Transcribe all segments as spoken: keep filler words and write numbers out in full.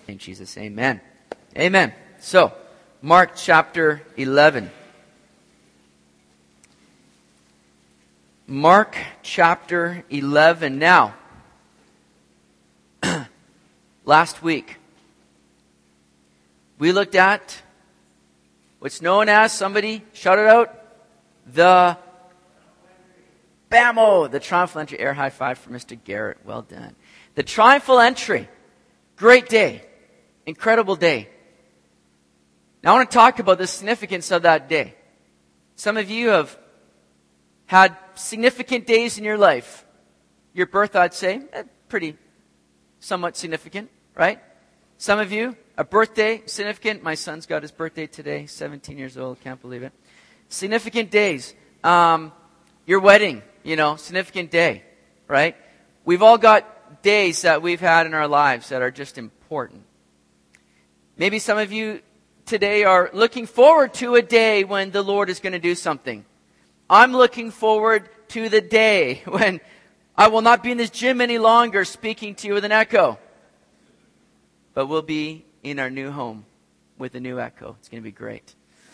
In Jesus, amen. Amen. So, Mark chapter eleven. Mark chapter eleven. Now, last week, we looked at what's known as, somebody shout it out, the B A M O, the triumphal entry. Air high five for Mister Garrett. Well done. The triumphal entry. Great day. Incredible day. Now I want to talk about the significance of that day. Some of you have had significant days in your life. Your birth, I'd say, eh, pretty, somewhat significant, right? Some of you, a birthday, significant. My son's got his birthday today, seventeen years old, can't believe it. Significant days. Um, your wedding, you know, significant day, right? We've all got days that we've had in our lives that are just important. Maybe some of you today are looking forward to a day when the Lord is going to do something. I'm looking forward to the day when I will not be in this gym any longer speaking to you with an echo. But we'll be in our new home with a new echo. It's going to be great.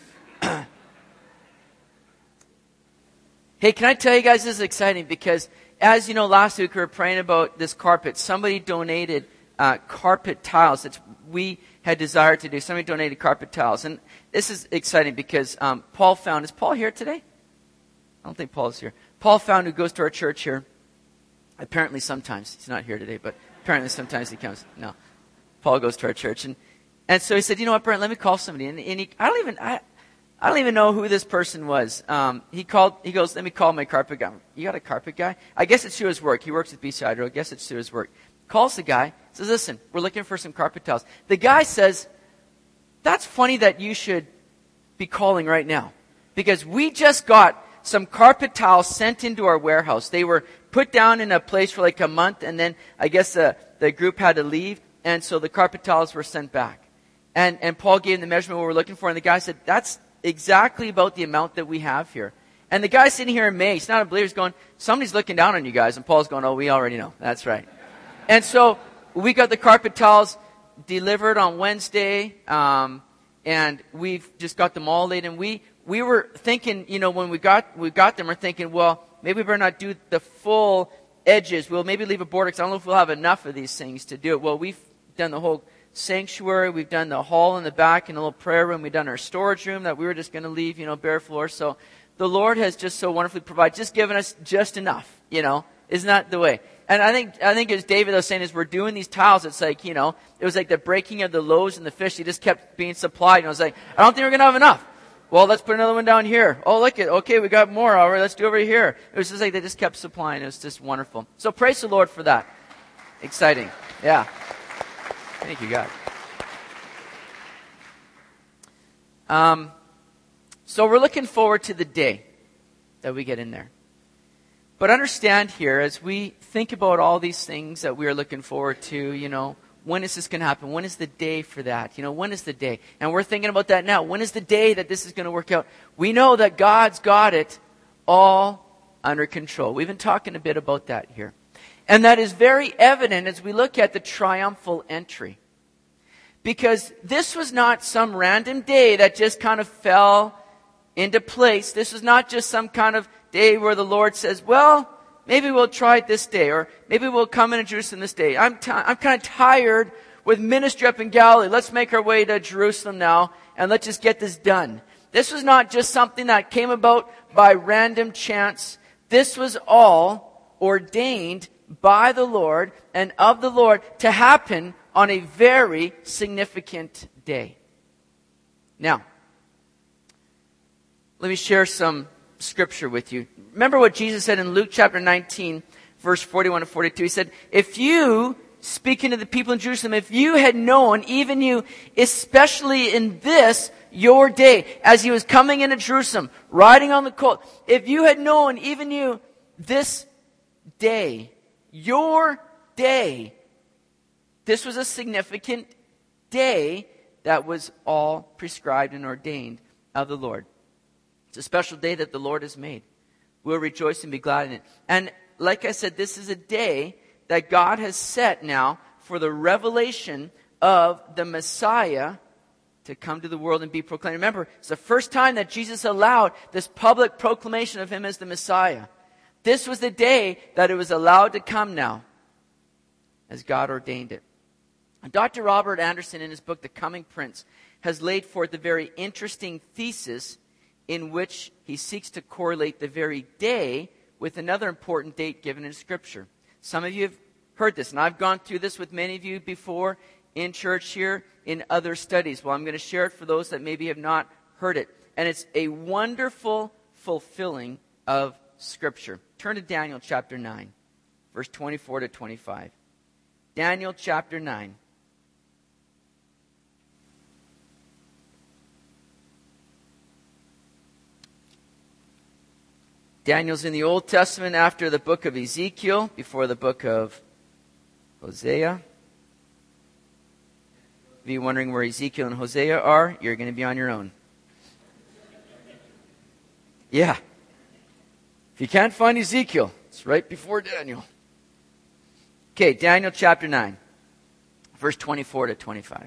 Hey, can I tell you guys, this is exciting because as you know, last week we were praying about this carpet. Somebody donated uh, carpet tiles that we had desired to do. Somebody donated carpet tiles. And this is exciting because um, Paul found, is Paul here today? I don't think Paul's here. Paul found, who goes to our church here, apparently sometimes, he's not here today, but apparently sometimes he comes. No, Paul goes to our church. And, and so he said, you know what, Brent, let me call somebody. And, and he, I don't even, I, I don't even know who this person was. Um, he called, he goes, let me call my carpet guy. You got a carpet guy? I guess it's through his work. He works at B C Hydro. I guess it's through his work. Calls the guy, says, listen, we're looking for some carpet tiles. The guy says, that's funny that you should be calling right now. Because we just got some carpet tiles sent into our warehouse. They were put down in a place for like a month, and then I guess uh, the group had to leave, and so the carpet tiles were sent back. And, and Paul gave him the measurement we were looking for, and the guy said, that's exactly about the amount that we have here. And the guy sitting here in May, he's not a believer, he's going, somebody's looking down on you guys. And Paul's going, oh, we already know. That's right. And so we got the carpet tiles delivered on Wednesday, um, and we've just got them all laid. And we we were thinking, you know, when we got we got them, we're thinking, well, maybe we better not do the full edges. We'll maybe leave a border because I don't know if we'll have enough of these things to do it. Well, we've done the whole sanctuary, we've done the hall in the back and a little prayer room, we've done our storage room that we were just going to leave, you know, bare floor. So the Lord has just so wonderfully provided, just given us just enough, you know. Isn't that the way? And I think, I think as David was saying, as we're doing these tiles, it's like, you know, it was like the breaking of the loaves and the fish. They just kept being supplied. And I was like, I don't think we're going to have enough. Well, let's put another one down here. Oh, look at, okay, we got more. All right, let's do over here. It was just like they just kept supplying. It was just wonderful. So praise the Lord for that. Exciting. Yeah. Thank you, God. Um, so we're looking forward to the day that we get in there. But understand here, as we think about all these things that we are looking forward to, you know, when is this going to happen? When is the day for that? You know, when is the day? And we're thinking about that now. When is the day that this is going to work out? We know that God's got it all under control. We've been talking a bit about that here. And that is very evident as we look at the triumphal entry. Because this was not some random day that just kind of fell into place. This was not just some kind of day where the Lord says, well, maybe we'll try it this day, or maybe we'll come into Jerusalem this day. I'm t- I'm kind of tired with ministry up in Galilee. Let's make our way to Jerusalem now, and let's just get this done. This was not just something that came about by random chance. This was all ordained by the Lord and of the Lord to happen on a very significant day. Now, let me share some scripture with you. Remember what Jesus said in Luke chapter nineteen, verse forty-one to forty-two. He said, if you, speaking to the people in Jerusalem, if you had known, even you, especially in this, your day, as he was coming into Jerusalem, riding on the colt, if you had known, even you, this day, your day, this was a significant day that was all prescribed and ordained of the Lord. It's a special day that the Lord has made. We'll rejoice and be glad in it. And like I said, this is a day that God has set now for the revelation of the Messiah to come to the world and be proclaimed. Remember, it's the first time that Jesus allowed this public proclamation of him as the Messiah. This was the day that it was allowed to come now, as God ordained it. Doctor Robert Anderson, in his book, The Coming Prince, has laid forth a very interesting thesis in which he seeks to correlate the very day with another important date given in Scripture. Some of you have heard this, and I've gone through this with many of you before in church here, in other studies. Well, I'm going to share it for those that maybe have not heard it. And it's a wonderful fulfilling of Scripture. Turn to Daniel chapter nine, verse twenty-four to twenty-five. Daniel chapter nine. Daniel's in the Old Testament after the book of Ezekiel, before the book of Hosea. If you're wondering where Ezekiel and Hosea are, you're going to be on your own. Yeah. If you can't find Ezekiel, it's right before Daniel. Okay, Daniel chapter nine, verse twenty-four to twenty-five.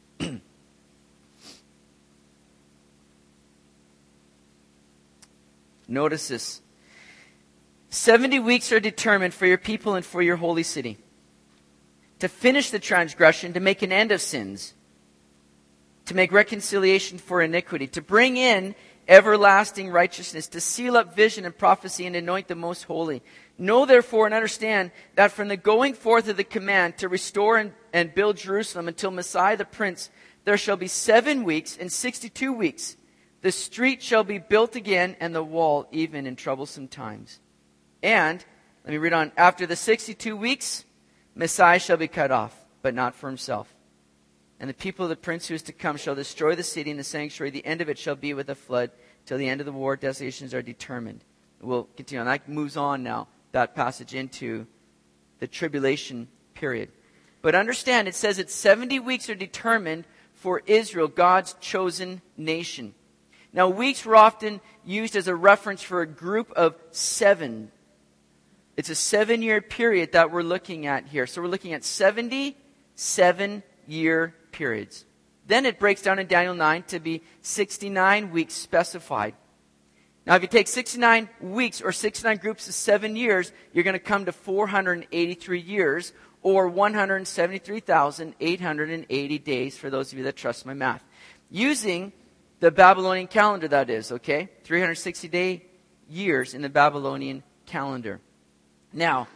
Notice this. Seventy weeks are determined for your people and for your holy city, to finish the transgression, to make an end of sins, to make reconciliation for iniquity, to bring in everlasting righteousness, to seal up vision and prophecy, and anoint the most holy. Know therefore and understand that from the going forth of the command to restore and, and build Jerusalem until Messiah the Prince, there shall be seven weeks and sixty-two weeks. The street shall be built again, and the wall even in troublesome times. And, let me read on, after the sixty-two weeks, Messiah shall be cut off, but not for himself. And the people of the prince who is to come shall destroy the city and the sanctuary. The end of it shall be with a flood. Till the end of the war, desolations are determined. We'll continue on. That moves on now, that passage, into the tribulation period. But understand, it says that seventy weeks are determined for Israel, God's chosen nation. Now, weeks were often used as a reference for a group of seven. It's a seven-year period that we're looking at here. So we're looking at seventy seven-year periods. Then it breaks down in Daniel nine to be sixty-nine weeks specified. Now, if you take sixty-nine weeks or sixty-nine groups of seven years, you're going to come to four hundred eighty-three years, or one hundred seventy-three thousand eight hundred eighty days for those of you that trust my math. Using the Babylonian calendar, that is, okay? three hundred sixty day years in the Babylonian calendar. Now,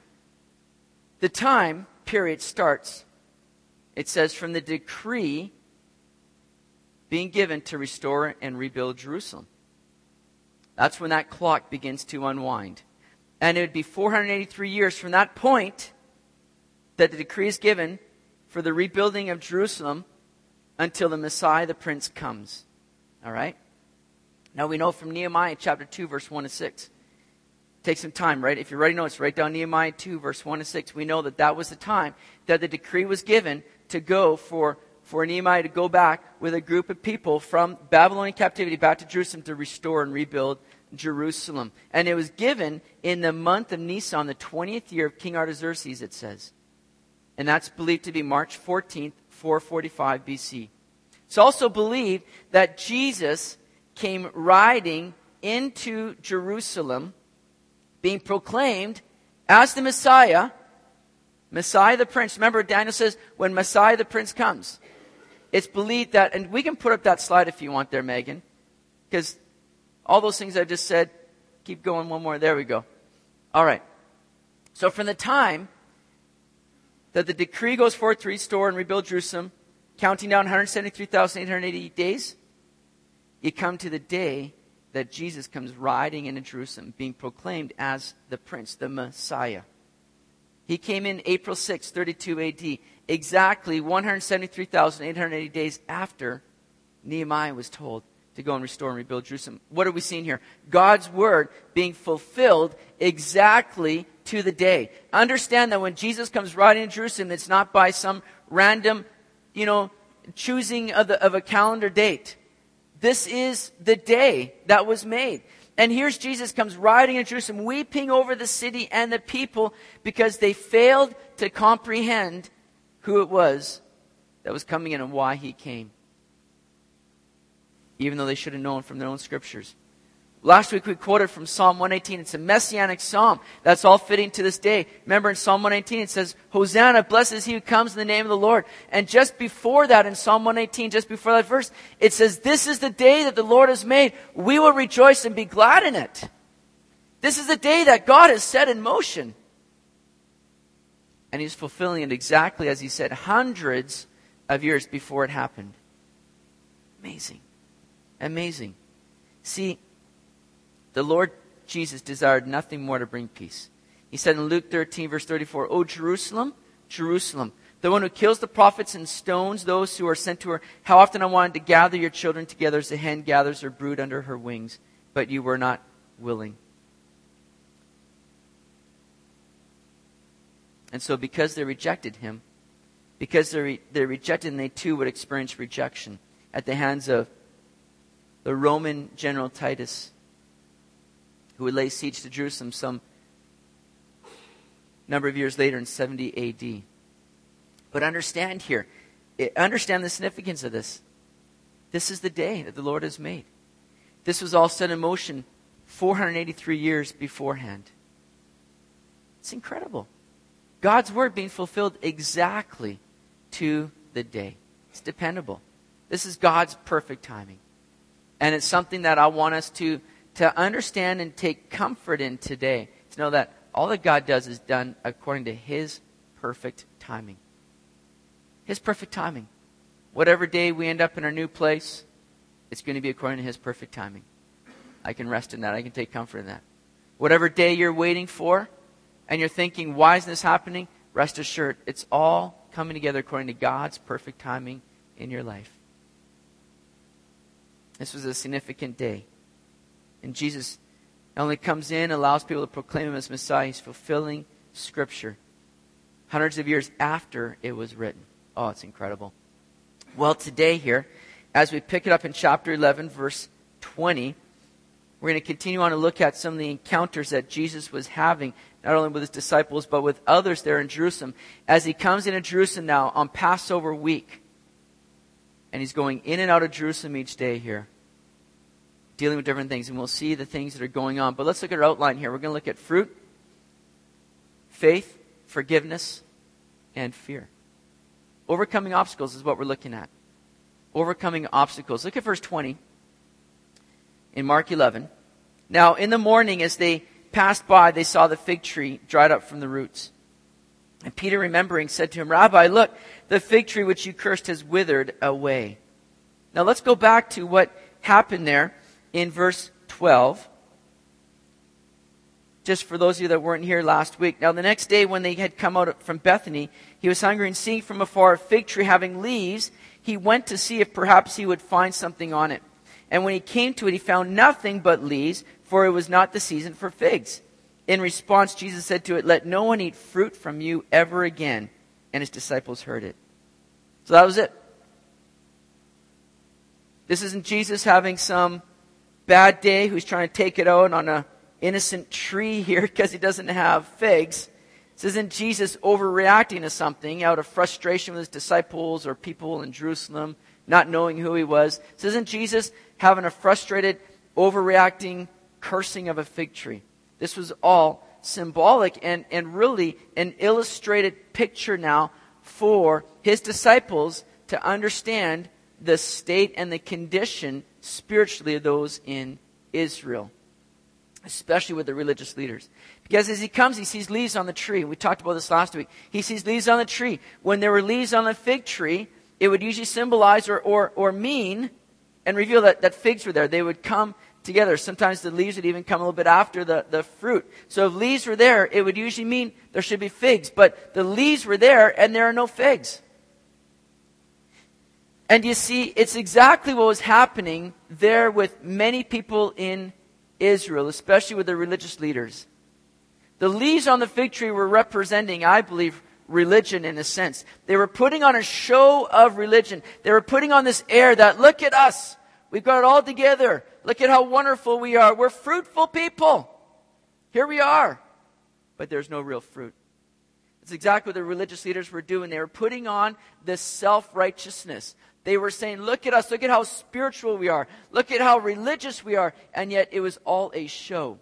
the time period starts, it says, from the decree being given to restore and rebuild Jerusalem. That's when that clock begins to unwind. And it would be four hundred eighty-three years from that point that the decree is given for the rebuilding of Jerusalem until the Messiah, the Prince, comes. All right? Now we know from Nehemiah chapter two, verse one to six. Take some time, right? If you're writing notes, write down Nehemiah two, verse one to six. We know that that was the time that the decree was given to go for, for Nehemiah to go back with a group of people from Babylonian captivity back to Jerusalem to restore and rebuild Jerusalem. And it was given in the month of Nisan, the twentieth year of King Artaxerxes, it says. And that's believed to be March fourteenth, four forty-five B C. It's also believed that Jesus came riding into Jerusalem, being proclaimed as the Messiah, Messiah the Prince. Remember, Daniel says, when Messiah the Prince comes, it's believed that, and we can put up that slide if you want there, Megan, because all those things I just said, keep going one more. There we go. All right. So from the time that the decree goes forth to restore and rebuild Jerusalem, counting down one hundred seventy-three thousand eight hundred eighty days, you come to the day that Jesus comes riding into Jerusalem, being proclaimed as the Prince, the Messiah. He came in April sixth, thirty-two A D, exactly one hundred seventy-three thousand eight hundred eighty days after Nehemiah was told to go and restore and rebuild Jerusalem. What are we seeing here? God's word being fulfilled exactly to the day. Understand that when Jesus comes riding into Jerusalem, it's not by some random, you know, choosing of, the, of a calendar date. This is the day that was made. And here's Jesus comes riding in Jerusalem, weeping over the city and the people because they failed to comprehend who it was that was coming in and why he came. Even though they should have known from their own scriptures. Last week we quoted from Psalm one eighteen. It's a messianic psalm that's all fitting to this day. Remember in Psalm one eighteen it says, Hosanna, blessed is he who comes in the name of the Lord. And just before that in Psalm one eighteen, just before that verse, it says, this is the day that the Lord has made. We will rejoice and be glad in it. This is the day that God has set in motion. And he's fulfilling it exactly as he said hundreds of years before it happened. Amazing. Amazing. See, the Lord Jesus desired nothing more to bring peace. He said in Luke thirteen, verse thirty-four, O Jerusalem, Jerusalem, the one who kills the prophets and stones those who are sent to her, how often I wanted to gather your children together as a hen gathers her brood under her wings, but you were not willing. And so because they rejected him, because they, re- they rejected him, they too would experience rejection at the hands of the Roman general Titus, who would lay siege to Jerusalem some number of years later in seventy A D. But understand here, understand the significance of this. This is the day that the Lord has made. This was all set in motion four hundred eighty-three years beforehand. It's incredible. God's word being fulfilled exactly to the day. It's dependable. This is God's perfect timing. And it's something that I want us to, to understand and take comfort in today. To know that all that God does is done according to his perfect timing. His perfect timing. Whatever day we end up in our new place, it's going to be according to his perfect timing. I can rest in that. I can take comfort in that. Whatever day you're waiting for, and you're thinking, why is this happening? Rest assured, it's all coming together according to God's perfect timing in your life. This was a significant day. And Jesus not only comes in, allows people to proclaim him as Messiah, he's fulfilling Scripture. Hundreds of years after it was written. Oh, it's incredible. Well, today here, as we pick it up in chapter eleven, verse twenty, we're going to continue on to look at some of the encounters that Jesus was having, not only with his disciples, but with others there in Jerusalem. As he comes into Jerusalem now on Passover week, and he's going in and out of Jerusalem each day here, dealing with different things. And we'll see the things that are going on. But let's look at our outline here. We're going to look at fruit, faith, forgiveness, and fear. Overcoming obstacles is what we're looking at. Overcoming obstacles. Look at verse twenty in Mark eleven. Now, in the morning, as they passed by, they saw the fig tree dried up from the roots. And Peter, remembering, said to him, Rabbi, look, the fig tree which you cursed has withered away. Now, let's go back to what happened there in verse twelve. Just for those of you that weren't here last week. Now, the next day when they had come out from Bethany, he was hungry, and seeing from afar a fig tree having leaves, he went to see if perhaps he would find something on it. And when he came to it, he found nothing but leaves, for it was not the season for figs. In response, Jesus said to it, let no one eat fruit from you ever again. And his disciples heard it. So that was it. This isn't Jesus having some bad day who's trying to take it out on an innocent tree here because he doesn't have figs. This isn't Jesus overreacting to something out of frustration with his disciples or people in Jerusalem not knowing who he was. This isn't Jesus having a frustrated, overreacting cursing of a fig tree. This was all symbolic and, and really an illustrated picture now for his disciples to understand the state and the condition spiritually of those in Israel, especially with the religious leaders. Because as he comes, he sees leaves on the tree. We talked about this last week. He sees leaves on the tree. When there were leaves on the fig tree, it would usually symbolize or, or, or mean and reveal that, that figs were there. They would come together. Sometimes the leaves would even come a little bit after the, the fruit. So if leaves were there, it would usually mean there should be figs. But the leaves were there and there are no figs. And you see, it's exactly what was happening there with many people in Israel, especially with the religious leaders. The leaves on the fig tree were representing, I believe, religion in a sense. They were putting on a show of religion. They were putting on this air that, look at us. We've got it all together. Look at how wonderful we are. We're fruitful people. Here we are. But there's no real fruit. It's exactly what the religious leaders were doing. They were putting on this self-righteousness. They were saying, look at us, look at how spiritual we are. Look at how religious we are. And yet it was all a show.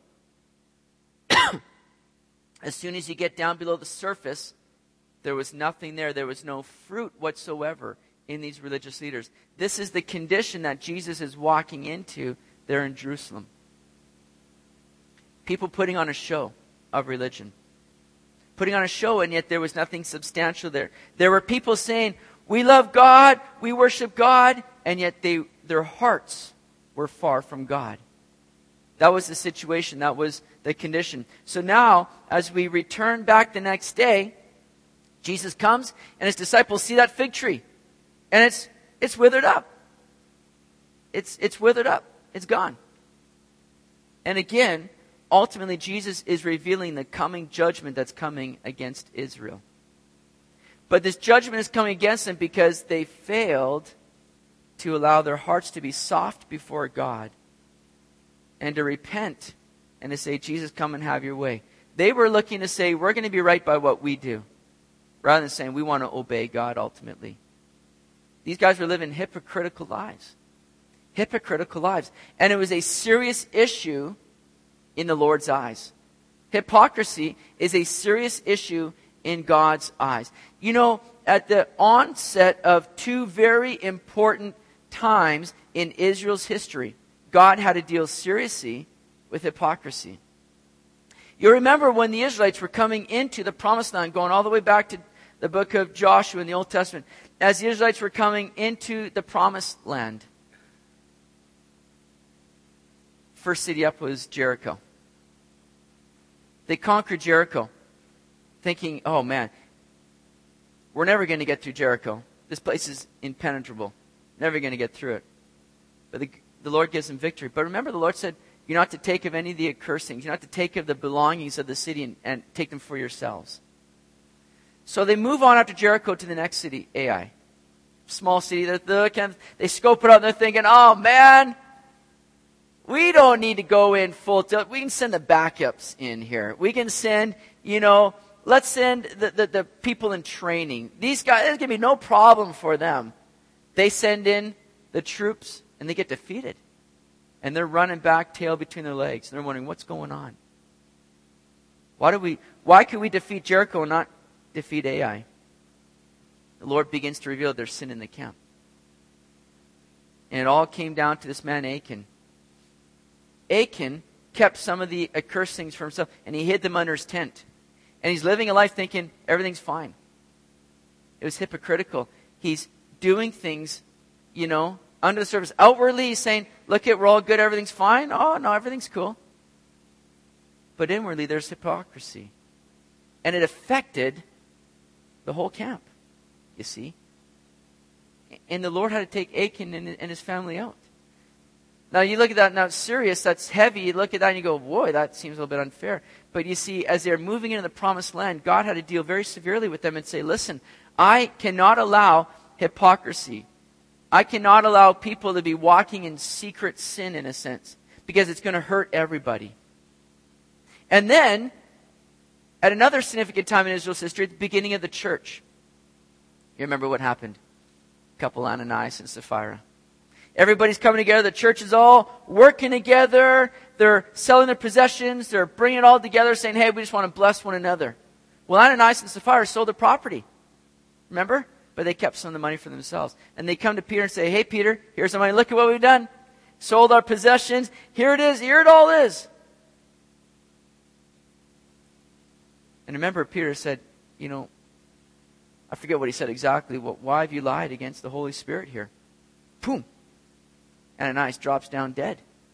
As soon as you get down below the surface, there was nothing there. There was no fruit whatsoever in these religious leaders. This is the condition that Jesus is walking into there in Jerusalem. People putting on a show of religion. Putting on a show, and yet there was nothing substantial there. There were people saying, we love God, we worship God, and yet they, their hearts were far from God. That was the situation. That was the condition. So now, as we return back the next day, Jesus comes, and his disciples see that fig tree. And it's it's withered up. It's it's withered up. It's gone. And again, ultimately, Jesus is revealing the coming judgment that's coming against Israel. But this judgment is coming against them because they failed to allow their hearts to be soft before God and to repent and to say, Jesus, come and have your way. They were looking to say, we're going to be right by what we do, rather than saying we want to obey God ultimately. These guys were living hypocritical lives. Hypocritical lives. And it was a serious issue in the Lord's eyes. Hypocrisy is a serious issue in God's eyes. You know, at the onset of two very important times in Israel's history, God had to deal seriously with hypocrisy. You remember when the Israelites were coming into the Promised Land, going all the way back to the book of Joshua in the Old Testament, as the Israelites were coming into the Promised Land. First city up was Jericho. They conquered Jericho, thinking, oh man, we're never going to get through Jericho. This place is impenetrable. Never going to get through it. But the, the Lord gives them victory. But remember, the Lord said, you're not to take of any of the accursings. You're not to take of the belongings of the city and, and take them for yourselves. So they move on after Jericho to the next city, Ai. Small city. They're, they're, they scope it out and they're thinking, oh man, we don't need to go in full tilt. We can send the backups in here. We can send, you know, let's send the, the, the people in training. These guys, there's going to be no problem for them. They send in the troops and they get defeated. And they're running back, tail between their legs. And they're wondering, what's going on? Why do we? Why could we defeat Jericho and not defeat Ai? The Lord begins to reveal their sin in the camp. And it all came down to this man Achan. Achan kept some of the accursed things for himself, and he hid them under his tent. And he's living a life thinking everything's fine. It was hypocritical. He's doing things, you know, under the surface. Outwardly, he's saying, look at, we're all good, everything's fine. Oh, no, everything's cool. But inwardly, there's hypocrisy. And it affected the whole camp, you see. And the Lord had to take Achan and, and his family out. Now, you look at that, now it's serious, that's heavy. You look at that and you go, boy, that seems a little bit unfair. But you see, as they're moving into the Promised Land, God had to deal very severely with them and say, listen, I cannot allow hypocrisy. I cannot allow people to be walking in secret sin, in a sense, because it's going to hurt everybody. And then, at another significant time in Israel's history, at the beginning of the church, you remember what happened? A couple, Ananias and Sapphira. Everybody's coming together. The church is all working together. They're selling their possessions. They're bringing it all together, saying, hey, we just want to bless one another. Well, Ananias and Sapphira sold their property. Remember? But they kept some of the money for themselves. And they come to Peter and say, hey, Peter, here's the money. Look at what we've done. Sold our possessions. Here it is. Here it all is. And remember, Peter said, you know, I forget what he said exactly. Why have you lied against the Holy Spirit here? Boom. Ananias drops down dead.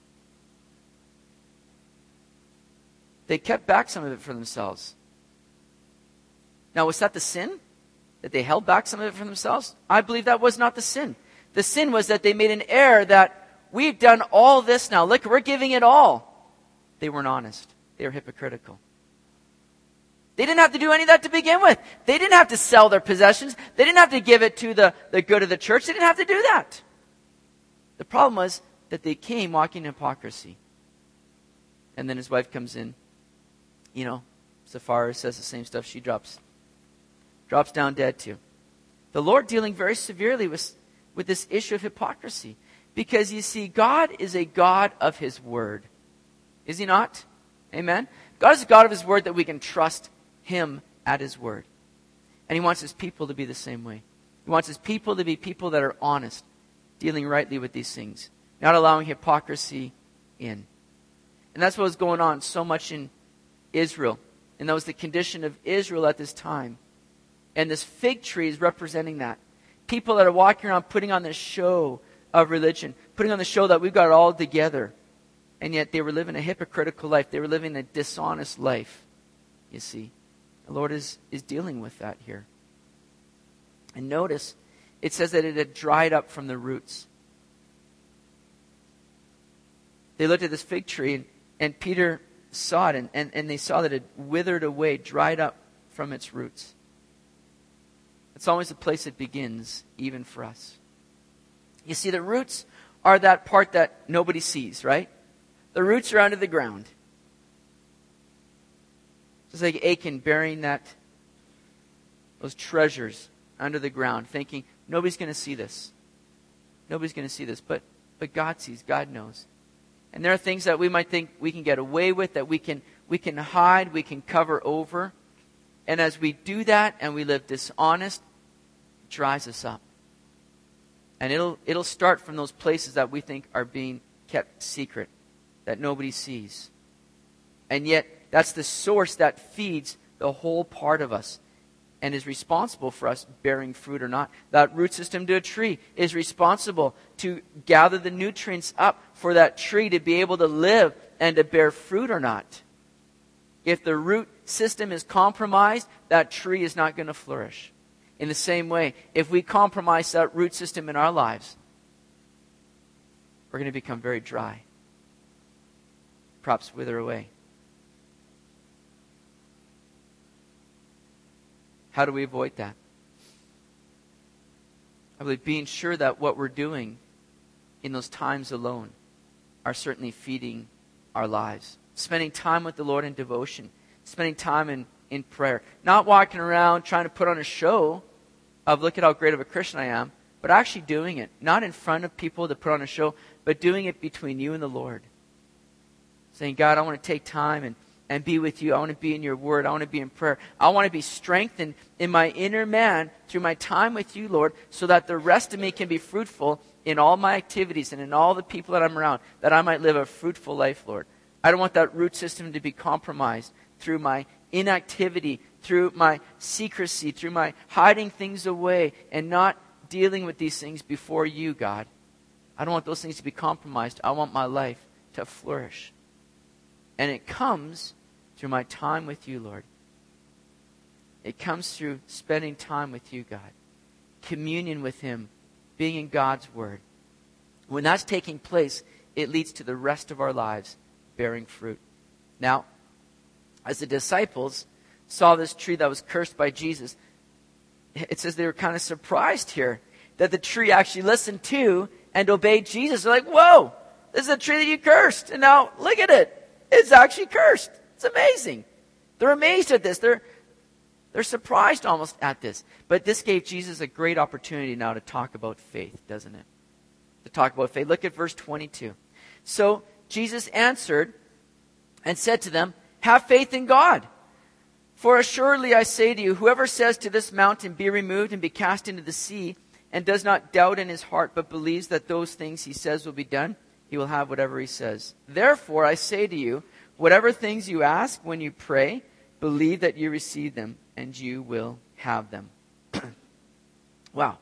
They kept back some of it for themselves. Now, was that the sin? That they held back some of it for themselves? I believe that was not the sin. The sin was that they made an error that we've done all this now. Look, we're giving it all. They weren't honest. They were hypocritical. They didn't have to do any of that to begin with. They didn't have to sell their possessions. They didn't have to give it to the, the good of the church. They didn't have to do that. The problem was that they came walking in hypocrisy. And then his wife comes in. You know, Sapphira says the same stuff. She drops drops down dead too. The Lord dealing very severely with, with this issue of hypocrisy. Because you see, God is a God of His Word. Is He not? Amen? God is a God of His Word that we can trust Him at His Word. And He wants His people to be the same way. He wants His people to be people that are honest, dealing rightly with these things, not allowing hypocrisy in. And that's what was going on so much in Israel. And that was the condition of Israel at this time. And this fig tree is representing that. People that are walking around putting on this show of religion, putting on the show that we've got it all together. And yet they were living a hypocritical life. They were living a dishonest life, you see. The Lord is, is dealing with that here. And notice, it says that it had dried up from the roots. They looked at this fig tree, and, and Peter saw it, and, and, and they saw that it withered away, dried up from its roots. It's always the place it begins, even for us. You see, the roots are that part that nobody sees, right? The roots are under the ground. Just like Achan burying that, those treasures under the ground, thinking, nobody's going to see this. Nobody's going to see this. But, but God sees, God knows. And there are things that we might think we can get away with, that we can, we can hide, we can cover over. And as we do that and we live dishonest, it dries us up. And it'll, it'll start from those places that we think are being kept secret, that nobody sees. And yet, that's the source that feeds the whole part of us and is responsible for us bearing fruit or not. That root system to a tree is responsible to gather the nutrients up for that tree to be able to live and to bear fruit or not. If the root system is compromised, that tree is not going to flourish. In the same way, if we compromise that root system in our lives, we're going to become very dry. Crops wither away. How do we avoid that? I believe being sure that what we're doing in those times alone are certainly feeding our lives. Spending time with the Lord in devotion. Spending time in, in prayer. Not walking around trying to put on a show of look at how great of a Christian I am, but actually doing it. Not in front of people to put on a show, but doing it between you and the Lord. Saying, God, I want to take time and And be with you. I want to be in your word. I want to be in prayer. I want to be strengthened in my inner man through my time with you, Lord, so that the rest of me can be fruitful in all my activities and in all the people that I'm around, that I might live a fruitful life, Lord. I don't want that root system to be compromised through my inactivity, through my secrecy, through my hiding things away and not dealing with these things before you, God. I don't want those things to be compromised. I want my life to flourish. And it comes through my time with you, Lord. It comes through spending time with you, God. Communion with Him. Being in God's Word. When that's taking place, it leads to the rest of our lives bearing fruit. Now, as the disciples saw this tree that was cursed by Jesus, it says they were kind of surprised here that the tree actually listened to and obeyed Jesus. They're like, whoa, this is a tree that you cursed. And now look at it. It's actually cursed. It's amazing. They're amazed at this. They're, they're surprised almost at this. But this gave Jesus a great opportunity now to talk about faith, doesn't it? To talk about faith. Look at verse twenty-two. So Jesus answered and said to them, have faith in God. For assuredly I say to you, whoever says to this mountain, be removed and be cast into the sea, and does not doubt in his heart, but believes that those things he says will be done, he will have whatever he says. Therefore, I say to you, whatever things you ask when you pray, believe that you receive them, and you will have them. Wow.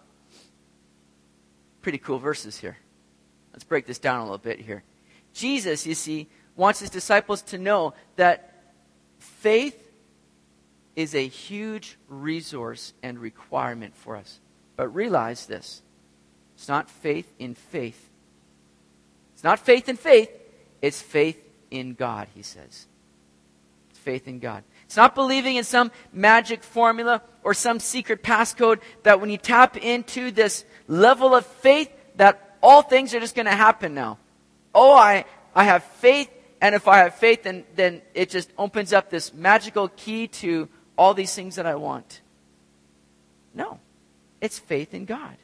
Pretty cool verses here. Let's break this down a little bit here. Jesus, you see, wants his disciples to know that faith is a huge resource and requirement for us. But realize this. It's not faith in faith. It's not faith in faith, it's faith in God, he says. It's faith in God. It's not believing in some magic formula or some secret passcode that when you tap into this level of faith that all things are just going to happen now. Oh, I, I have faith, and if I have faith, then, then it just opens up this magical key to all these things that I want. No. It's faith in God.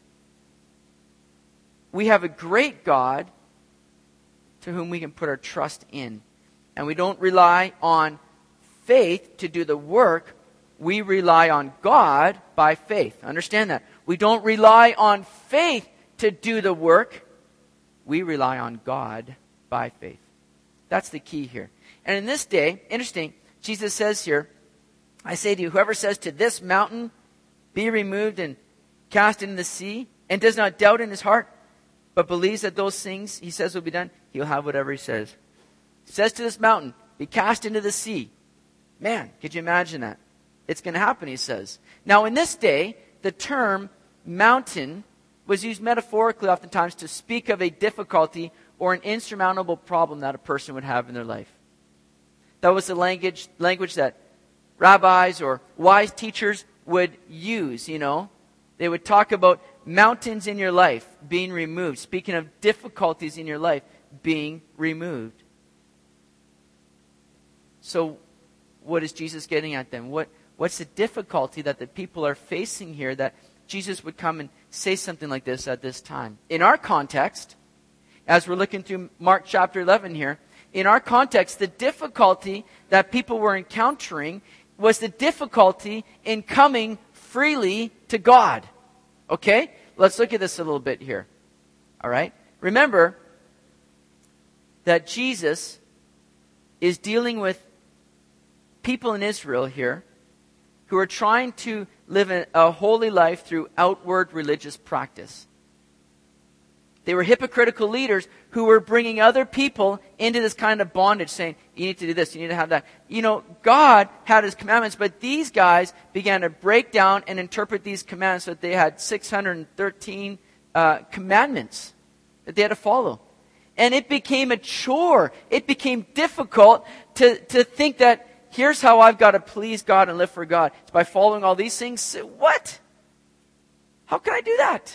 We have a great God to whom we can put our trust in. And we don't rely on faith to do the work. We rely on God by faith. Understand that. We don't rely on faith to do the work. We rely on God by faith. That's the key here. And in this day, interesting, Jesus says here, I say to you, whoever says to this mountain, be removed and cast into the sea, and does not doubt in his heart, but believes that those things he says will be done, he'll have whatever he says. He says to this mountain, be cast into the sea. Man, could you imagine that? It's going to happen, he says. Now, in this day, the term mountain was used metaphorically oftentimes to speak of a difficulty or an insurmountable problem that a person would have in their life. That was the language, language that rabbis or wise teachers would use, you know. They would talk about mountains in your life being removed. Speaking of difficulties in your life being removed. So what is Jesus getting at then? What, what's the difficulty that the people are facing here that Jesus would come and say something like this at this time? In our context, as we're looking through Mark chapter eleven here, in our context, the difficulty that people were encountering was the difficulty in coming freely to God. Okay? Let's look at this a little bit here. All right? Remember that Jesus is dealing with people in Israel here who are trying to live a, a holy life through outward religious practice. They were hypocritical leaders who were bringing other people into this kind of bondage, saying, you need to do this, you need to have that. You know, God had His commandments, but these guys began to break down and interpret these commandments so that they had six hundred thirteen uh, commandments that they had to follow. And it became a chore. It became difficult to, to think that here's how I've got to please God and live for God. It's by following all these things. What? How can I do that?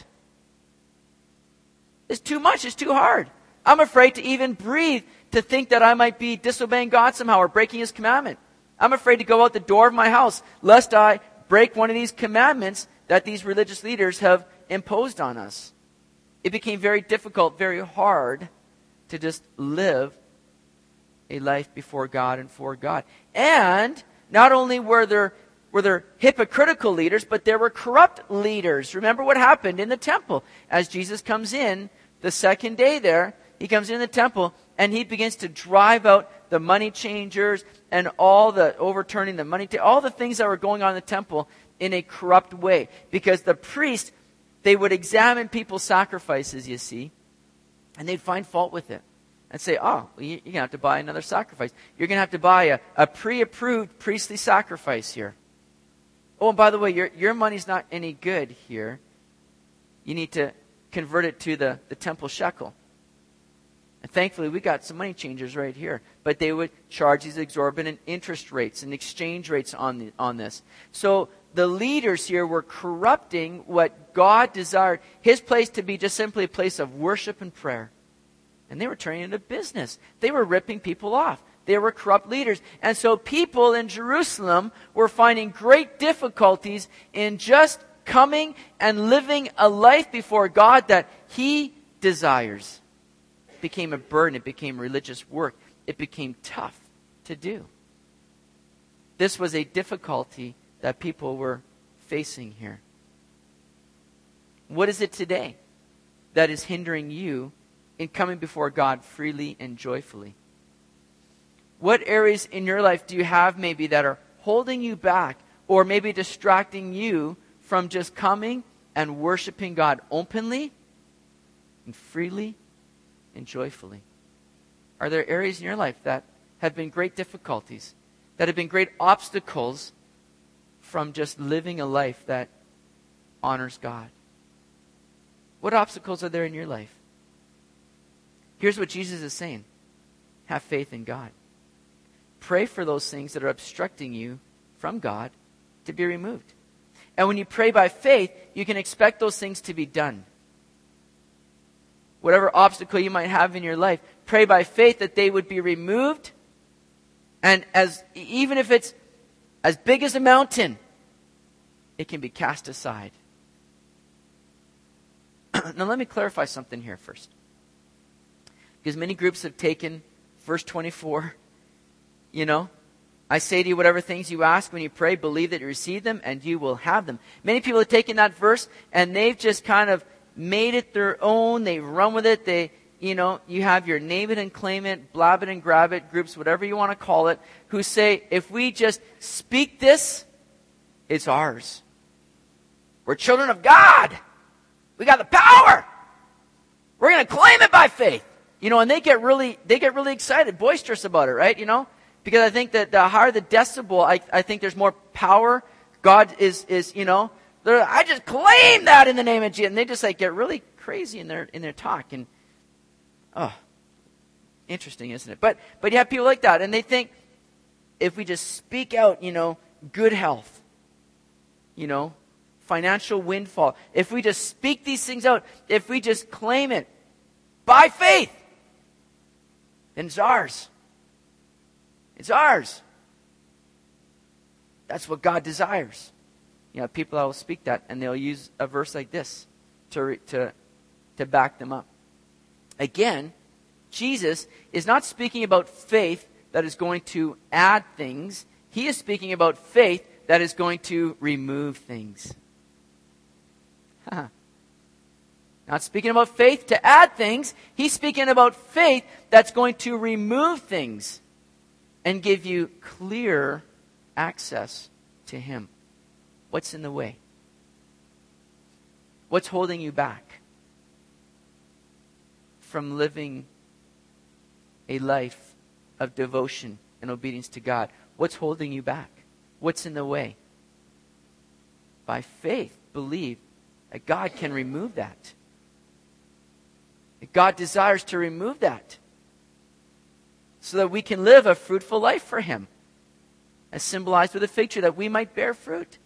It's too much. It's too hard. I'm afraid to even breathe to think that I might be disobeying God somehow or breaking His commandment. I'm afraid to go out the door of my house lest I break one of these commandments that these religious leaders have imposed on us. It became very difficult, very hard to just live a life before God and for God. And not only were there were there hypocritical leaders, but there were corrupt leaders. Remember what happened in the temple. As Jesus comes in the second day there, He comes in the temple and He begins to drive out the money changers and all the overturning the money, all the things that were going on in the temple in a corrupt way. Because the priests, they would examine people's sacrifices, you see, and they'd find fault with it. And say, oh, well, you're going to have to buy another sacrifice. You're going to have to buy a, a pre-approved priestly sacrifice here. Oh, and by the way, your, your money's not any good here. You need to convert it to the, the temple shekel. And thankfully, we got some money changers right here. But they would charge these exorbitant interest rates and exchange rates on, the, on this. So the leaders here were corrupting what God desired His place to be just simply a place of worship and prayer. And they were turning it into business. They were ripping people off. They were corrupt leaders. And so people in Jerusalem were finding great difficulties in just coming and living a life before God that He desires. It became a burden. It became religious work. It became tough to do. This was a difficulty that people were facing here. What is it today that is hindering you in coming before God freely and joyfully? What areas in your life do you have maybe that are holding you back or maybe distracting you from just coming and worshiping God openly and freely and joyfully? Are there areas in your life that have been great difficulties, that have been great obstacles from just living a life that honors God? What obstacles are there in your life? Here's what Jesus is saying. Have faith in God. Pray for those things that are obstructing you from God to be removed. And when you pray by faith, you can expect those things to be done. Whatever obstacle you might have in your life, pray by faith that they would be removed. And as even if it's as big as a mountain, it can be cast aside. Now let me clarify something here first. Because many groups have taken verse twenty-four, you know, I say to you, whatever things you ask when you pray, believe that you receive them and you will have them. Many people have taken that verse and they've just kind of made it their own. They run with it. They, you know, you have your name it and claim it, blab it and grab it groups, whatever you want to call it, who say, if we just speak this, it's ours. We're children of God. We got the power. We're going to claim it by faith. You know, and they get really, they get really excited, boisterous about it, right? You know, because I think that the higher the decibel, I, I think there's more power. God is, is, you know, I just claim that in the name of Jesus. And they just like get really crazy in their, in their talk. And, oh, interesting, isn't it? But, but you have people like that. And they think if we just speak out, you know, good health, you know, financial windfall, if we just speak these things out, if we just claim it by faith, then it's ours. It's ours. That's what God desires. You know, people that will speak that, and they'll use a verse like this to, to, to back them up. Again, Jesus is not speaking about faith that is going to add things. He is speaking about faith that is going to remove things. Huh. Not speaking about faith to add things. He's speaking about faith that's going to remove things and give you clear access to Him. What's in the way? What's holding you back from living a life of devotion and obedience to God? What's holding you back? What's in the way? By faith, believe that God can remove that. That God desires to remove that so that we can live a fruitful life for Him, as symbolized with a fig tree, that we might bear fruit.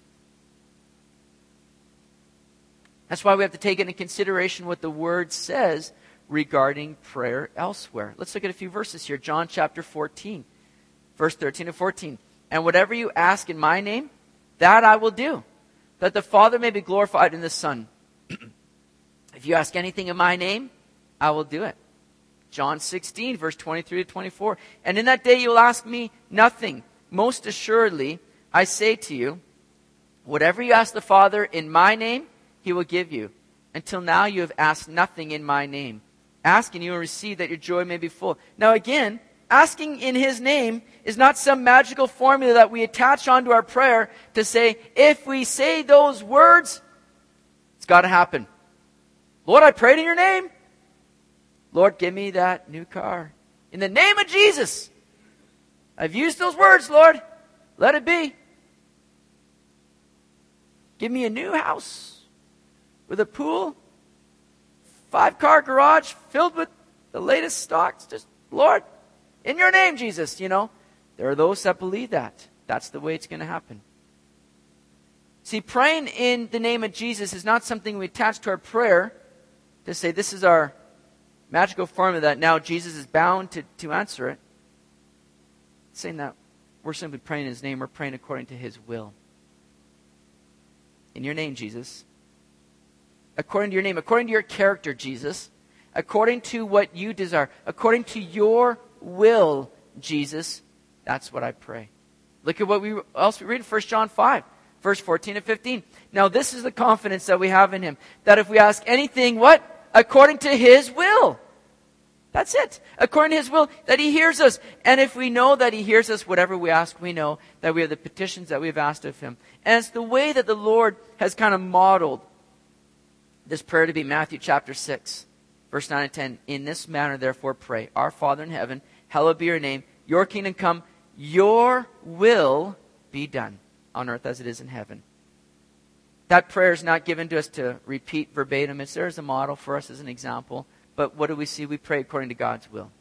That's why we have to take into consideration what the Word says regarding prayer elsewhere. Let's look at a few verses here. John chapter fourteen, verse thirteen and fourteen. And whatever you ask in my name, that I will do, that the Father may be glorified in the Son. If you ask anything in my name, I will do it. John sixteen, verse twenty-three to twenty-four. And in that day you will ask me nothing. Most assuredly, I say to you, whatever you ask the Father in my name, He will give you. Until now you have asked nothing in my name. Ask and you will receive, that your joy may be full. Now again, asking in His name is not some magical formula that we attach onto our prayer to say, if we say those words, it's got to happen. Lord, I prayed in your name. Lord, give me that new car. In the name of Jesus. I've used those words, Lord. Let it be. Give me a new house with a pool, five-car garage filled with the latest stocks. Just, Lord, in your name, Jesus, you know. There are those that believe that. That's the way it's going to happen. See, praying in the name of Jesus is not something we attach to our prayer to say this is our magical formula that now Jesus is bound to, to answer it. It's saying that we're simply praying in His name. We're praying according to His will. In your name, Jesus. According to your name. According to your character, Jesus. According to what you desire. According to your will, Jesus. That's what I pray. Look at what we else we read in First John five. Verse fourteen and fifteen. Now this is the confidence that we have in Him. That if we ask anything, what? According to His will. That's it. According to His will, that He hears us. And if we know that He hears us, whatever we ask, we know that we have the petitions that we've asked of Him. And it's the way that the Lord has kind of modeled this prayer to be. Matthew chapter six, verse nine and ten. In this manner, therefore, pray. Our Father in heaven, hallowed be your name. Your kingdom come. Your will be done on earth as it is in heaven. That prayer is not given to us to repeat verbatim. It's there as a model for us, as an example. But what do we see? We pray according to God's will.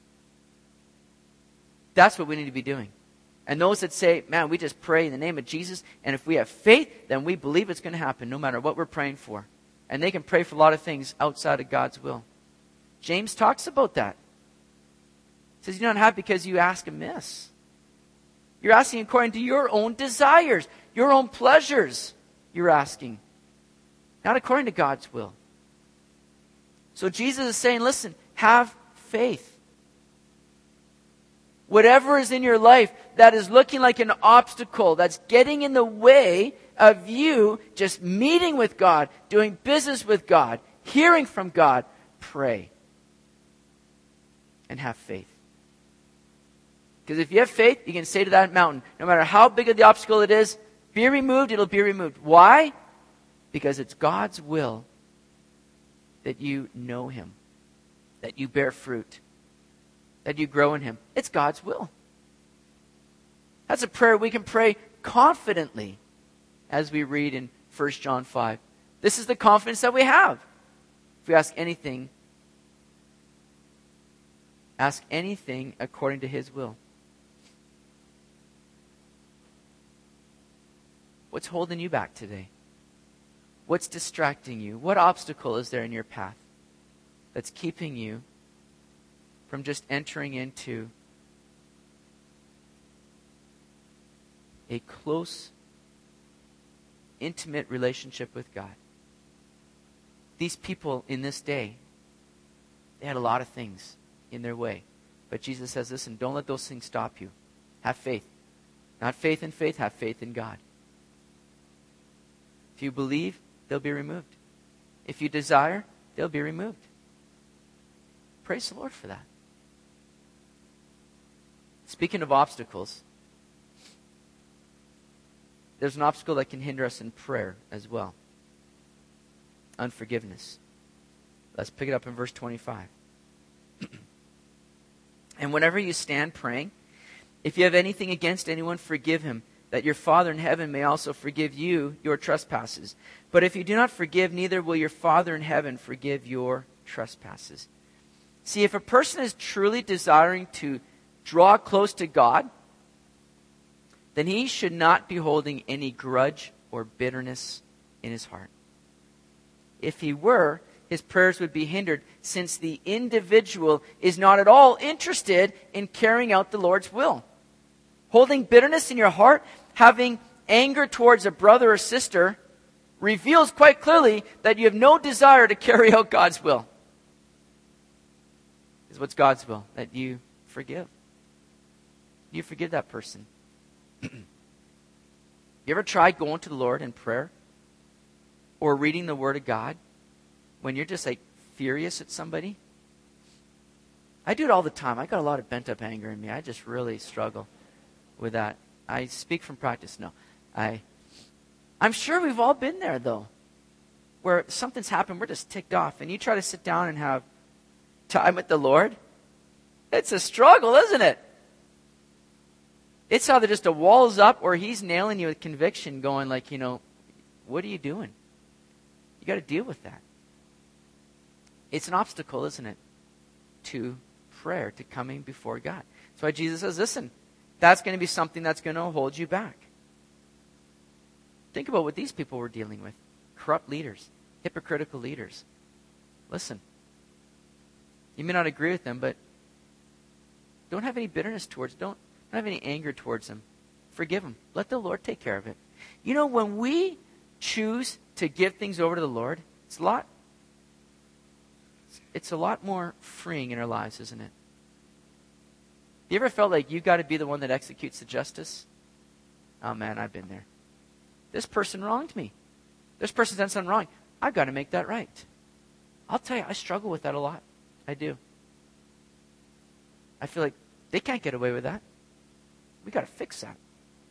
That's what we need to be doing. And those that say, man, we just pray in the name of Jesus, and if we have faith, then we believe it's going to happen no matter what we're praying for. And they can pray for a lot of things outside of God's will. James talks about that. He says, you don't have because you ask amiss. You're asking according to your own desires, your own pleasures. you're asking. Not according to God's will. So Jesus is saying, listen, have faith. Whatever is in your life that is looking like an obstacle, that's getting in the way of you just meeting with God, doing business with God, hearing from God, pray. And have faith. Because if you have faith, you can say to that mountain, no matter how big of the obstacle it is, be removed, it'll be removed. Why? Because it's God's will that you know Him, that you bear fruit, that you grow in Him. It's God's will. That's a prayer we can pray confidently as we read in First John five. This is the confidence that we have. If we ask anything, ask anything according to His will. What's holding you back today? What's distracting you? What obstacle is there in your path that's keeping you from just entering into a close, intimate relationship with God? These people in this day, they had a lot of things in their way. But Jesus says, listen, don't let those things stop you. Have faith. Not faith in faith, have faith in God. If you believe, they'll be removed. If you desire, they'll be removed. Praise the Lord for that. Speaking of obstacles, there's an obstacle that can hinder us in prayer as well. Unforgiveness. Let's pick it up in verse twenty-five. And whenever you stand praying, if you have anything against anyone, forgive him, that your Father in heaven may also forgive you your trespasses. But if you do not forgive, neither will your Father in heaven forgive your trespasses. See, if a person is truly desiring to draw close to God, then he should not be holding any grudge or bitterness in his heart. If he were, his prayers would be hindered, since the individual is not at all interested in carrying out the Lord's will. Holding bitterness in your heart, having anger towards a brother or sister, reveals quite clearly that you have no desire to carry out God's will. Is what's God's will? That you forgive. You forgive that person. You ever tried going to the Lord in prayer or reading the Word of God when you're just like furious at somebody? I do it all the time. I got a lot of bent up anger in me. I just really struggle with that. I speak from practice. No, I, I'm sure we've all been there though, where something's happened, we're just ticked off, and you try to sit down and have time with the Lord. It's a struggle, isn't it? It's either just a wall's up or He's nailing you with conviction, going like, you know, what are you doing? You got to deal with that. It's an obstacle, isn't it, to prayer, to coming before God. That's why Jesus says, listen, that's going to be something that's going to hold you back. Think about what these people were dealing with. Corrupt leaders, hypocritical leaders. Listen, you may not agree with them, but don't have any bitterness towards, don't, don't have any anger towards them. Forgive them. Let the Lord take care of it. You know, when we choose to give things over to the Lord, it's a lot, it's a lot more freeing in our lives, isn't it? You ever felt like you got to be the one that executes the justice? Oh man, I've been there. This person wronged me. This person's done something wrong. I've got to make that right. I'll tell you, I struggle with that a lot. I do. I feel like they can't get away with that. We got to fix that.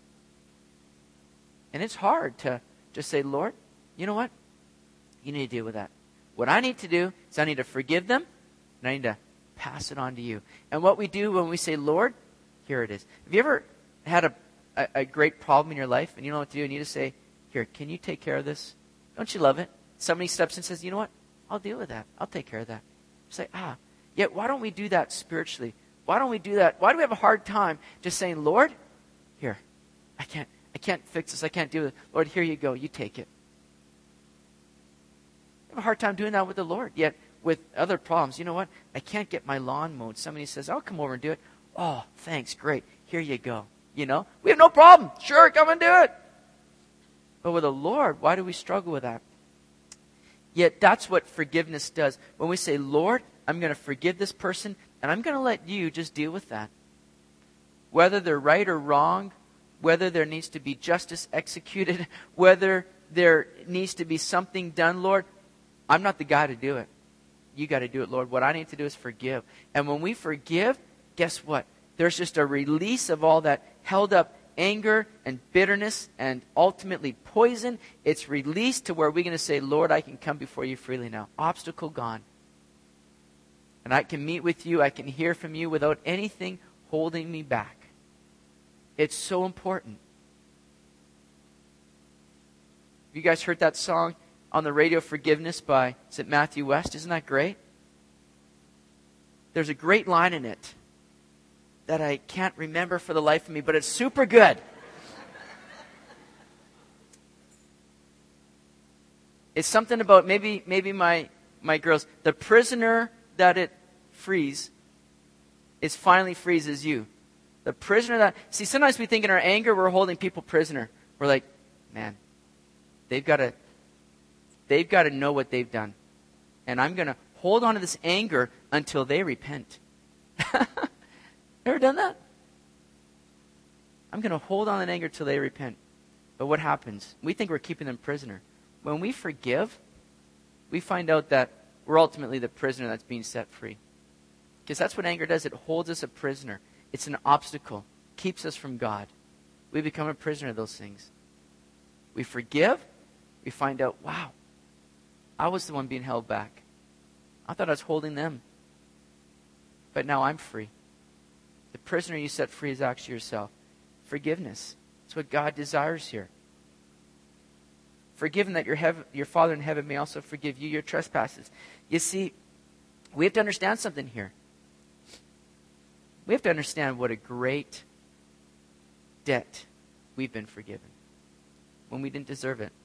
And it's hard to just say, Lord, you know what? You need to deal with that. What I need to do is I need to forgive them, and I need to pass it on to you. And what we do when we say, Lord, here it is. Have you ever had a, a, a great problem in your life, and you don't know what to do, and you just say, here, can you take care of this? Don't you love it? Somebody steps in and says, you know what? I'll deal with that. I'll take care of that. Say, ah, yet why don't we do that spiritually? Why don't we do that? Why do we have a hard time just saying, Lord, here, I can't, I can't fix this. I can't do it. Lord, here you go. You take it. I have a hard time doing that with the Lord. Yet with other problems, you know what? I can't get my lawn mowed. Somebody says, I'll come over and do it. Oh, thanks. Great. Here you go. You know, we have no problem. Sure, come and do it. But with the Lord, why do we struggle with that? Yet that's what forgiveness does. When we say, Lord, I'm going to forgive this person, and I'm going to let you just deal with that. Whether they're right or wrong, whether there needs to be justice executed, whether there needs to be something done, Lord, I'm not the guy to do it. You got to do it, Lord. What I need to do is forgive. And when we forgive, guess what? There's just a release of all that held up anger and bitterness and ultimately poison. It's released to where we're going to say, Lord, I can come before you freely now. Obstacle gone. And I can meet with you. I can hear from you without anything holding me back. It's so important. Have you guys heard that song on the radio, Forgiveness, by, is it Matthew West? Isn't that great? There's a great line in it that I can't remember for the life of me, but it's super good. It's something about, maybe maybe my, my girls, the prisoner that it frees is finally frees as you. The prisoner that, see, sometimes we think in our anger we're holding people prisoner. We're like, man, they've got to, they've got to know what they've done. And I'm going to hold on to this anger until they repent. Ever done that? I'm going to hold on to that anger till they repent. But what happens? We think we're keeping them prisoner. When we forgive, we find out that we're ultimately the prisoner that's being set free. Because that's what anger does. It holds us a prisoner. It's an obstacle. Keeps us from God. We become a prisoner of those things. We forgive. We find out, wow, I was the one being held back. I thought I was holding them. But now I'm free. The prisoner you set free is actually yourself. Forgiveness. That's what God desires here. Forgiven that your, heaven, your Father in heaven may also forgive you your trespasses. You see, we have to understand something here. We have to understand what a great debt we've been forgiven when we didn't deserve it.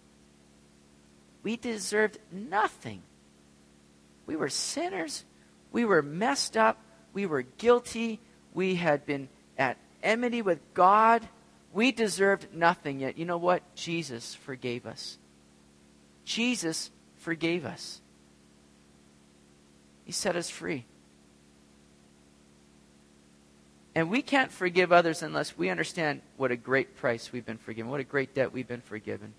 We deserved nothing. We were sinners. We were messed up. We were guilty. We had been at enmity with God. We deserved nothing, yet you know what? Jesus forgave us. Jesus forgave us. He set us free. And we can't forgive others unless we understand what a great price we've been forgiven, what a great debt we've been forgiven.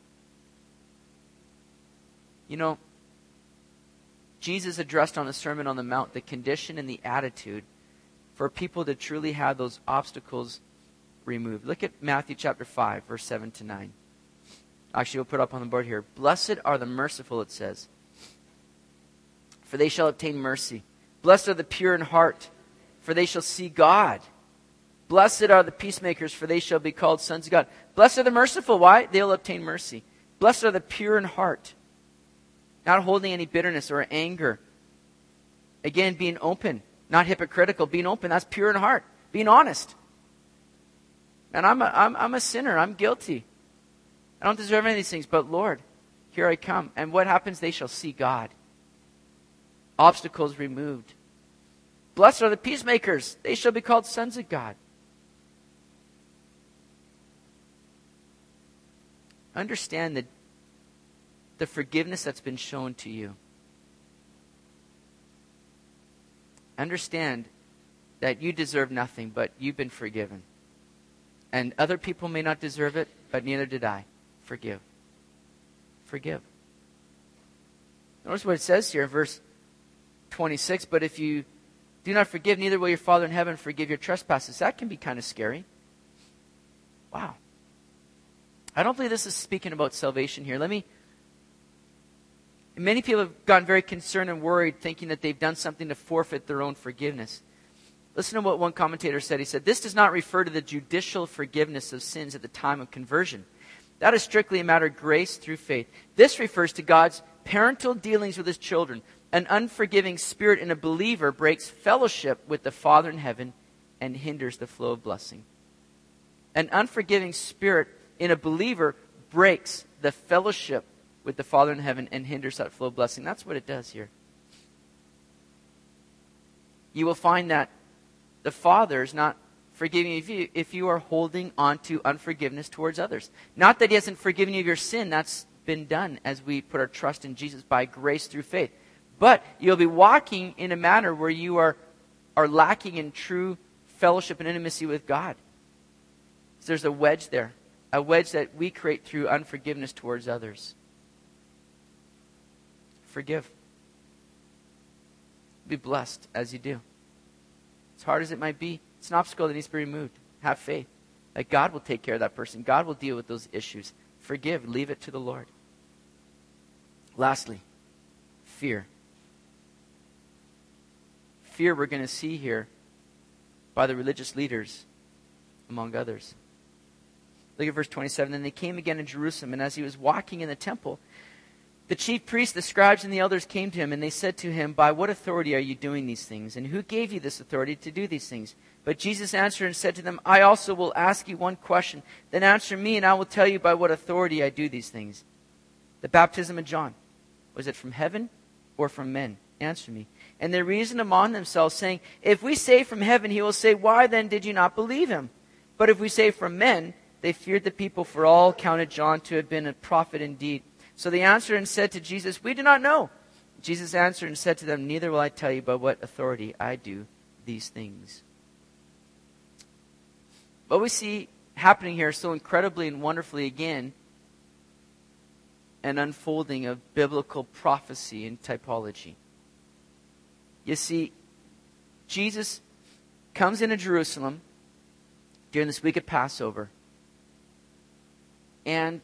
You know, Jesus addressed on the Sermon on the Mount the condition and the attitude for people to truly have those obstacles removed. Look at Matthew chapter five, verse seven to nine. Actually, we'll put up on the board here. Blessed are the merciful, it says, for they shall obtain mercy. Blessed are the pure in heart, for they shall see God. Blessed are the peacemakers, for they shall be called sons of God. Blessed are the merciful. Why? They'll obtain mercy. Blessed are the pure in heart, not holding any bitterness or anger. Again, being open, not hypocritical. Being open, that's pure in heart. Being honest. And I'm a, I'm, I'm a sinner. I'm guilty. I don't deserve any of these things. But Lord, here I come. And what happens? They shall see God. Obstacles removed. Blessed are the peacemakers. They shall be called sons of God. Understand that the forgiveness that's been shown to you. Understand that you deserve nothing, but you've been forgiven. And other people may not deserve it, but neither did I. Forgive. Forgive. Notice what it says here in verse twenty-six. But if you do not forgive, neither will your Father in heaven forgive your trespasses. That can be kind of scary. Wow. I don't believe this is speaking about salvation here. Let me... Many people have gotten very concerned and worried, thinking that they've done something to forfeit their own forgiveness. Listen to what one commentator said. He said, this does not refer to the judicial forgiveness of sins at the time of conversion. That is strictly a matter of grace through faith. This refers to God's parental dealings with his children. An unforgiving spirit in a believer breaks fellowship with the Father in heaven and hinders the flow of blessing. An unforgiving spirit in a believer breaks the fellowship with the Father in heaven and hinders that flow of blessing. That's what it does here. You will find that the Father is not forgiving if you, if you are holding on to unforgiveness towards others. Not that he hasn't forgiven you of your sin. That's been done as we put our trust in Jesus by grace through faith. But you'll be walking in a manner where you are, are lacking in true fellowship and intimacy with God. So there's a wedge there. A wedge that we create through unforgiveness towards others. Forgive. Be blessed as you do. As hard as it might be, it's an obstacle that needs to be removed. Have faith that God will take care of that person. God will deal with those issues. Forgive. Leave it to the Lord. Lastly, fear. Fear we're going to see here by the religious leaders, among others. Look at verse twenty-seven. Then they came again to Jerusalem, and as he was walking in the temple, the chief priests, the scribes, and the elders came to him, and they said to him, by what authority are you doing these things? And who gave you this authority to do these things? But Jesus answered and said to them, I also will ask you one question. Then answer me, and I will tell you by what authority I do these things. The baptism of John, was it from heaven or from men? Answer me. And they reasoned among themselves, saying, if we say from heaven, he will say, why then did you not believe him? But if we say from men, they feared the people, for all counted John to have been a prophet indeed. So they answered and said to Jesus, we do not know. Jesus answered and said to them, neither will I tell you by what authority I do these things. What we see happening here so incredibly and wonderfully again, an unfolding of biblical prophecy and typology. You see, Jesus comes into Jerusalem during this week of Passover. And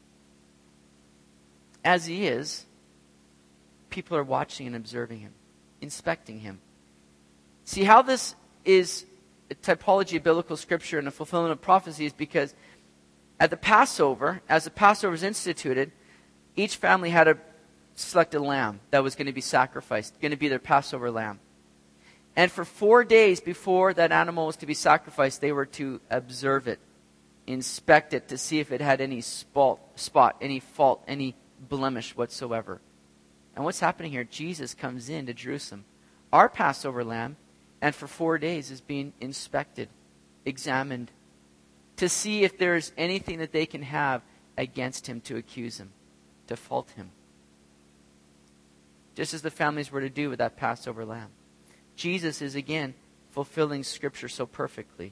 as he is, people are watching and observing him, inspecting him. See, how this is a typology of biblical scripture and a fulfillment of prophecy is because at the Passover, as the Passover was instituted, each family had to select a lamb that was going to be sacrificed, going to be their Passover lamb. And for four days before that animal was to be sacrificed, they were to observe it, inspect it to see if it had any spot, spot, any fault, any blemish whatsoever. And what's happening here? Jesus comes into Jerusalem, our Passover lamb, and for four days is being inspected, examined, to see if there's anything that they can have against him to accuse him, to fault him. Just as the families were to do with that Passover lamb. Jesus is again fulfilling Scripture so perfectly.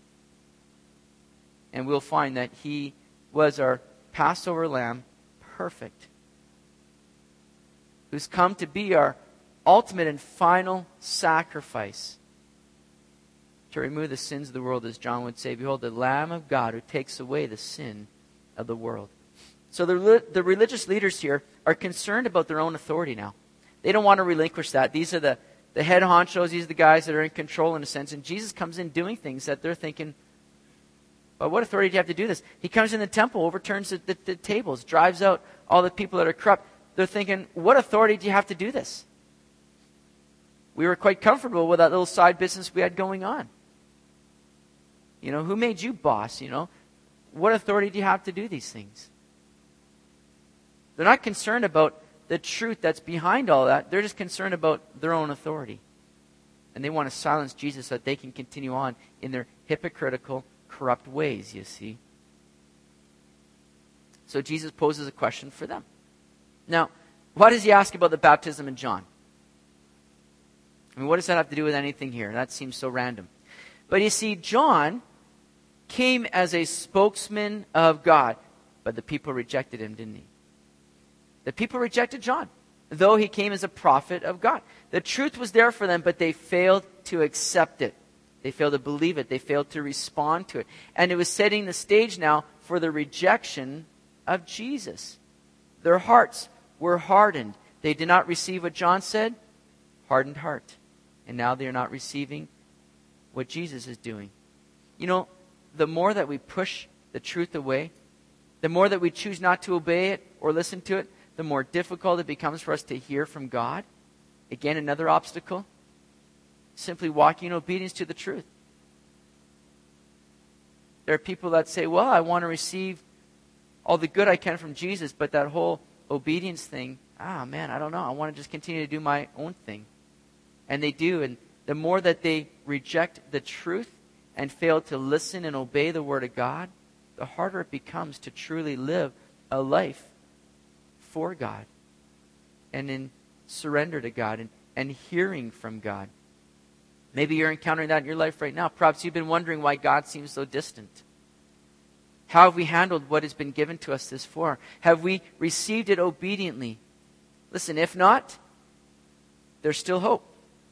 And we'll find that he was our Passover lamb, perfect, who's come to be our ultimate and final sacrifice to remove the sins of the world, as John would say, behold, the Lamb of God who takes away the sin of the world. So the, the religious leaders here are concerned about their own authority now. They don't want to relinquish that. These are the, the head honchos. These are the guys that are in control in a sense. And Jesus comes in doing things that they're thinking, well, what authority do you have to do this? He comes in the temple, overturns the, the, the tables, drives out all the people that are corrupt. They're thinking, what authority do you have to do this? We were quite comfortable with that little side business we had going on. You know, who made you boss? You know, what authority do you have to do these things? They're not concerned about the truth that's behind all that. They're just concerned about their own authority. And they want to silence Jesus so that they can continue on in their hypocritical, corrupt ways, you see. So Jesus poses a question for them. Now, why does he ask about the baptism of John? I mean, what does that have to do with anything here? That seems so random. But you see, John came as a spokesman of God, but the people rejected him, didn't he? The people rejected John, though he came as a prophet of God. The truth was there for them, but they failed to accept it. They failed to believe it. They failed to respond to it. And it was setting the stage now for the rejection of Jesus. Their hearts were hardened. They did not receive what John said. Hardened heart. And now they are not receiving what Jesus is doing. You know, the more that we push the truth away, the more that we choose not to obey it or listen to it, the more difficult it becomes for us to hear from God. Again, another obstacle. Simply walking in obedience to the truth. There are people that say, well, I want to receive all the good I can from Jesus, but that whole obedience thing, ah, man, I don't know. I want to just continue to do my own thing. And they do. And the more that they reject the truth and fail to listen and obey the Word of God, the harder it becomes to truly live a life for God and in surrender to God and, and hearing from God. Maybe you're encountering that in your life right now. Perhaps you've been wondering why God seems so distant. How have we handled what has been given to us this far? Have we received it obediently? Listen, if not, there's still hope.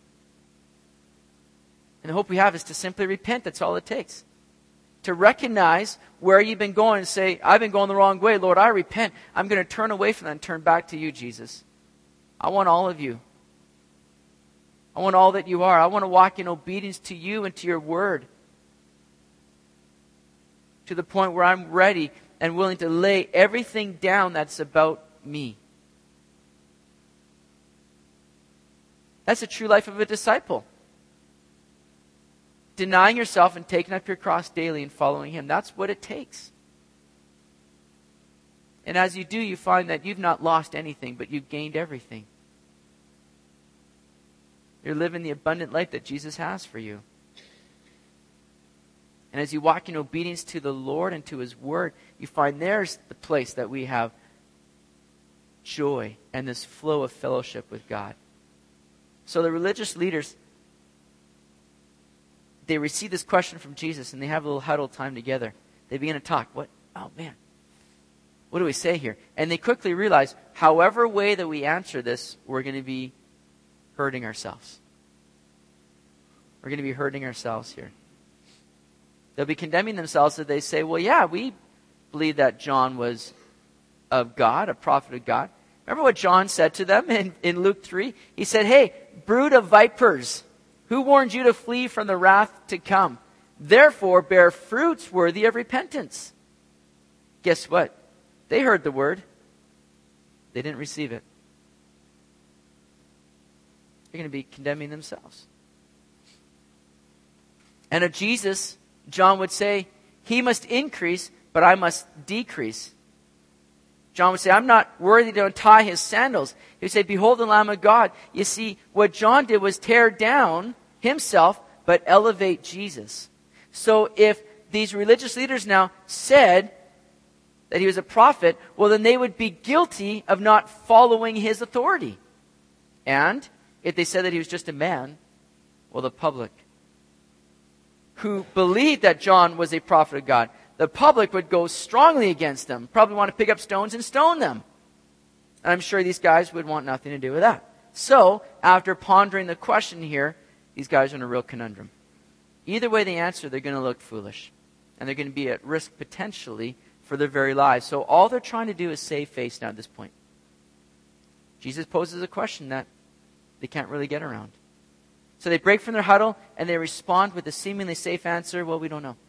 And the hope we have is to simply repent. That's all it takes. To recognize where you've been going and say, I've been going the wrong way. Lord, I repent. I'm going to turn away from that and turn back to you, Jesus. I want all of you. I want all that you are. I want to walk in obedience to you and to your word. To the point where I'm ready and willing to lay everything down that's about me. That's the true life of a disciple. Denying yourself and taking up your cross daily and following Him. That's what it takes. And as you do, you find that you've not lost anything, but you've gained everything. You're living the abundant life that Jesus has for you. And as you walk in obedience to the Lord and to His Word, you find there's the place that we have joy and this flow of fellowship with God. So the religious leaders, they receive this question from Jesus and they have a little huddle time together. They begin to talk. What? Oh man. What do we say here? And they quickly realize, however way that we answer this, we're going to be hurting ourselves. We're going to be hurting ourselves here. They'll be condemning themselves if they say, well, yeah, we believe that John was of God, a prophet of God. Remember what John said to them in, in Luke three? He said, hey, brood of vipers, who warned you to flee from the wrath to come? Therefore, bear fruits worthy of repentance. Guess what? They heard the word. They didn't receive it. They're going to be condemning themselves. And of Jesus, John would say, He must increase, but I must decrease. John would say, I'm not worthy to untie His sandals. He would say, behold the Lamb of God. You see, what John did was tear down himself, but elevate Jesus. So if these religious leaders now said that he was a prophet, well, then they would be guilty of not following his authority. And if they said that he was just a man, well, the public who believed that John was a prophet of God, the public would go strongly against them, probably want to pick up stones and stone them. And I'm sure these guys would want nothing to do with that. So, after pondering the question here, these guys are in a real conundrum. Either way they answer, they're going to look foolish. And they're going to be at risk potentially for their very lives. So all they're trying to do is save face now at this point. Jesus poses a question that they can't really get around. So they break from their huddle and they respond with a seemingly safe answer. Well, we don't know.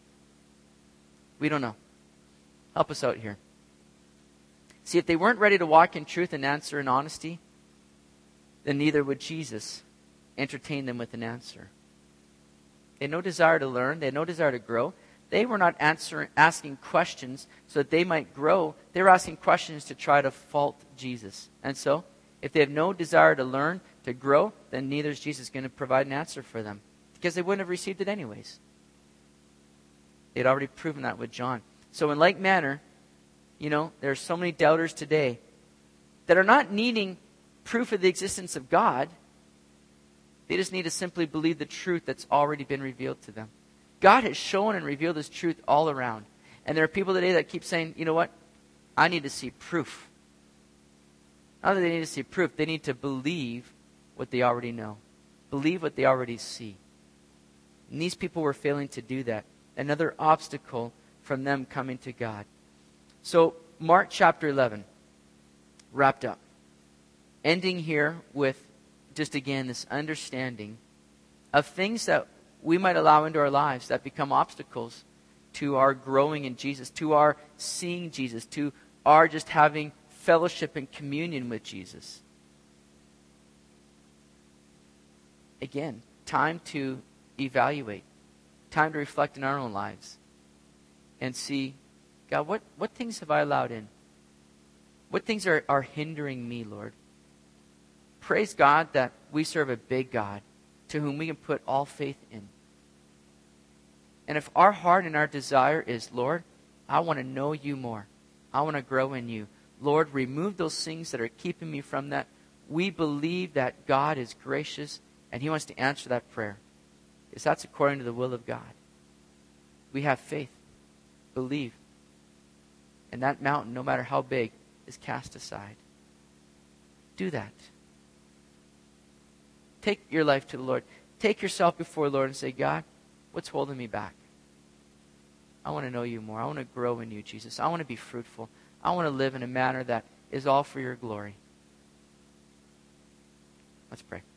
We don't know. Help us out here. See, if they weren't ready to walk in truth and answer in honesty, then neither would Jesus entertain them with an answer. They had no desire to learn. They had no desire to grow. They were not answering, asking questions so that they might grow. They were asking questions to try to fault Jesus. And so, if they have no desire to learn, to grow, then neither is Jesus going to provide an answer for them. Because they wouldn't have received it anyways. They'd already proven that with John. So in like manner, you know, there are so many doubters today that are not needing proof of the existence of God. They just need to simply believe the truth that's already been revealed to them. God has shown and revealed His truth all around. And there are people today that keep saying, you know what? I need to see proof. Not that they need to see proof. They need to believe what they already know. Believe what they already see. And these people were failing to do that. Another obstacle from them coming to God. So, Mark chapter eleven, wrapped up. Ending here with just again this understanding of things that we might allow into our lives that become obstacles to our growing in Jesus, to our seeing Jesus, to our just having fellowship and communion with Jesus. Again, time to evaluate, time to reflect in our own lives and see, God, what, what things have I allowed in? What things are, are hindering me, Lord? Praise God that we serve a big God to whom we can put all faith in. And if our heart and our desire is, Lord, I want to know you more. I want to grow in you. Lord, remove those things that are keeping me from that. We believe that God is gracious and he wants to answer that prayer. Because that's according to the will of God. We have faith. Believe. And that mountain, no matter how big, is cast aside. Do that. Take your life to the Lord. Take yourself before the Lord and say, God, what's holding me back? I want to know you more. I want to grow in you, Jesus. I want to be fruitful. I want to live in a manner that is all for your glory. Let's pray.